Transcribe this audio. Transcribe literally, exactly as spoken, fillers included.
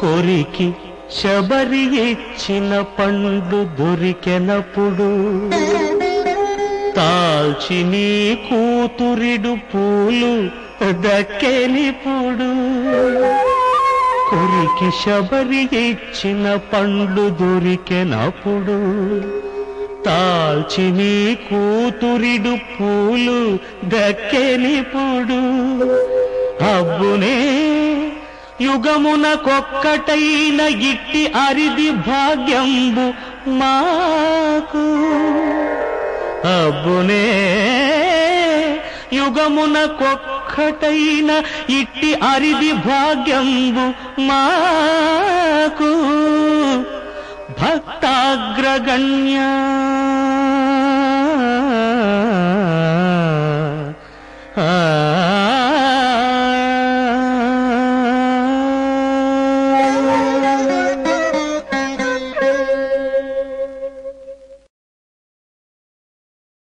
కొరికి శబరి ఇచ్చిన పండు దొరికెనప్పుడు తాల్చి నీ కూతురిడు పూలు దక్కెనిప్పుడు కొరికి శబరి ఇచ్చిన పండ్లు దొరికెనప్పుడు తాల్చి నీ కూతురిడు పూలు దక్కెనిప్పుడు అబ్బునే యుగమునకొక్కటైన ఇట్టి అరిది భాగ్యంబు మాకు అబ్బునే యుగమునకొక్కటైన ఇట్టి అరిది భాగ్యంబు మాకు భక్తాగ్రగణ్య